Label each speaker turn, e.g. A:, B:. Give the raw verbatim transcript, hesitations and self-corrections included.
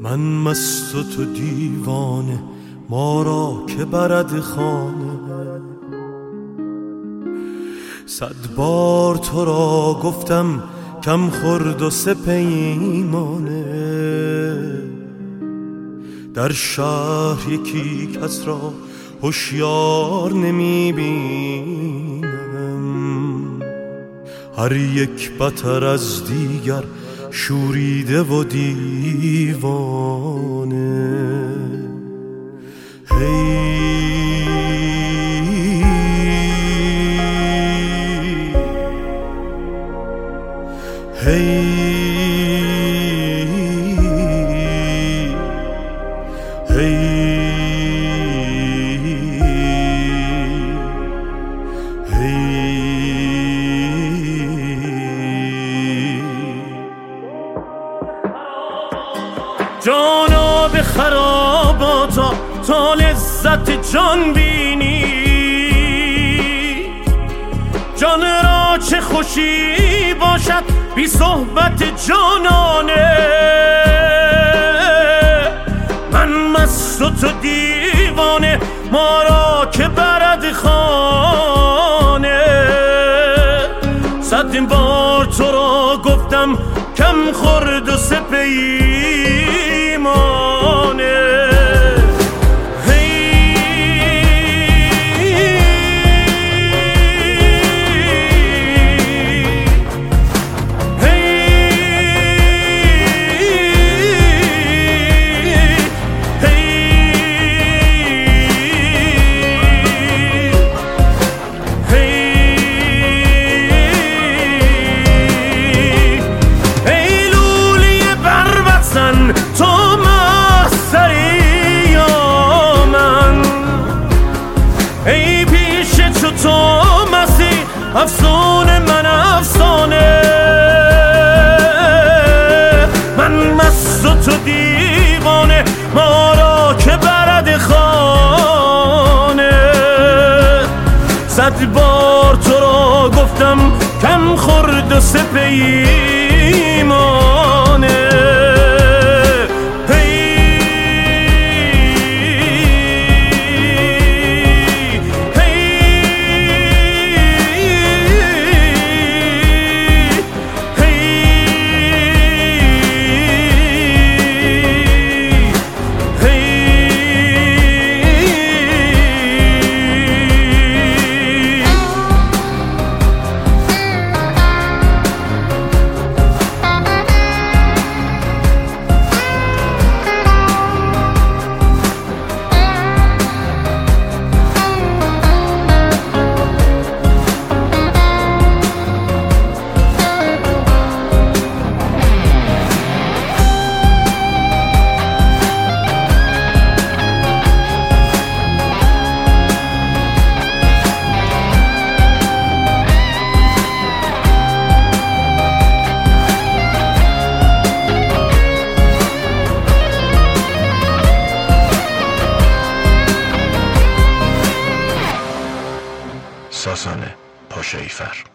A: من مست و تو دیوانه، ما را که برد خانه. صد بار تو را گفتم کم خورد و سه پیمانه. در شهر یکی کس را هوشیار نمی بینم، هر یک بتر از دیگر شوریده و دیوانه. هی هی
B: جانا به خراباتا تا لذت جان بینی، جان را چه خوشی باشد بی صحبت جانانه. من مست و تو دیوانه، ما را که برد خانه. صد بار تو را گفتم کم خورد و سه پیمانه. تو مستری یا من، ای پیش چو تو مسیح افسون من افسانه. من مست و تو دیوانه، ما را که برد خانه. صد بار تو را گفتم کم خورد و سه پیمانه.
C: ساسانه پاشاییفر.